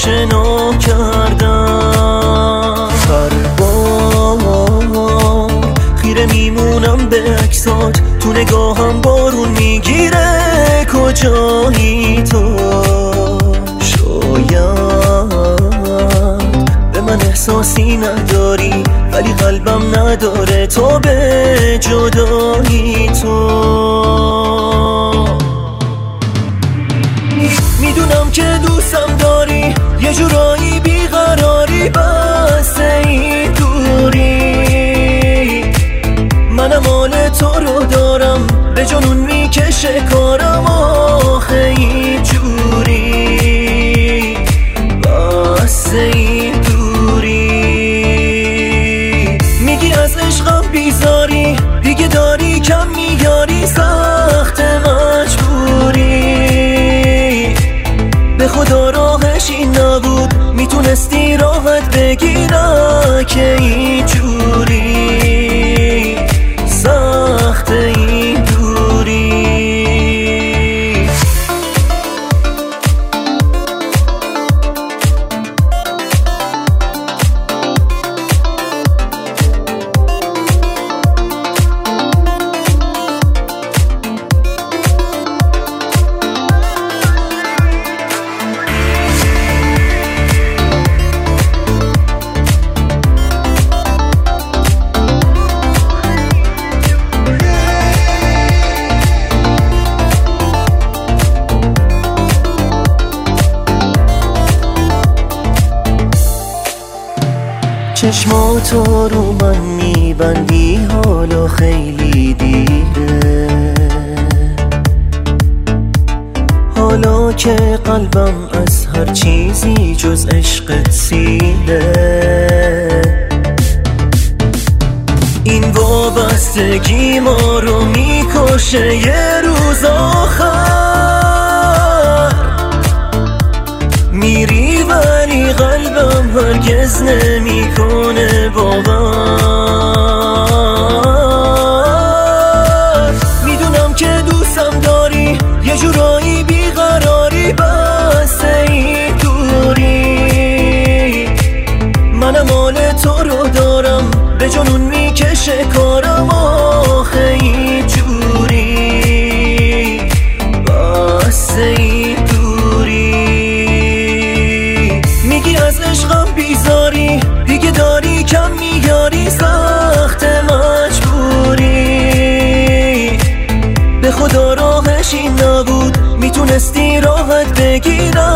آشنا کردم. هر بار خیره میمونم به عکسات، تو نگاهم بارون میگیره کجایی تو. شاید به من احساسی نداری ولی قلبم نداره تو به جدایی تو. میدونم که دوستم داری، یه جورایی بیقراری، بس این دوری. منم حال تو رو دارم، به جنون میکشه کارم آخه این جوری، بس این دوری. میگی از عشقم بیزاری، دیگه داری کم میاری، سخت مجبوری. به خدا راهش این نبود، میتونستی راحت بگی نه که این جوری، سخت این دوری. چشماتو رو من میبندی حالا خیلی دیره، حالا که قلبم از هر چیزی جز عشقت سیره. این وابستگی ما رو میکشه یه روز آخر، میری ولی قلبم هرگز نمیکنه باور. میدونم که دوستم داری، یه جورایی بیقراری، بس این دوری. منم حال تو رو دارم، به جنون میکشه کارم آخه این جوری، بس این دوری. میگی از عشقم بیزاری، دیگه داری کم میاری، سخت مجبوری. به خدا راهش این نبود، میتونستی راحت بگی نه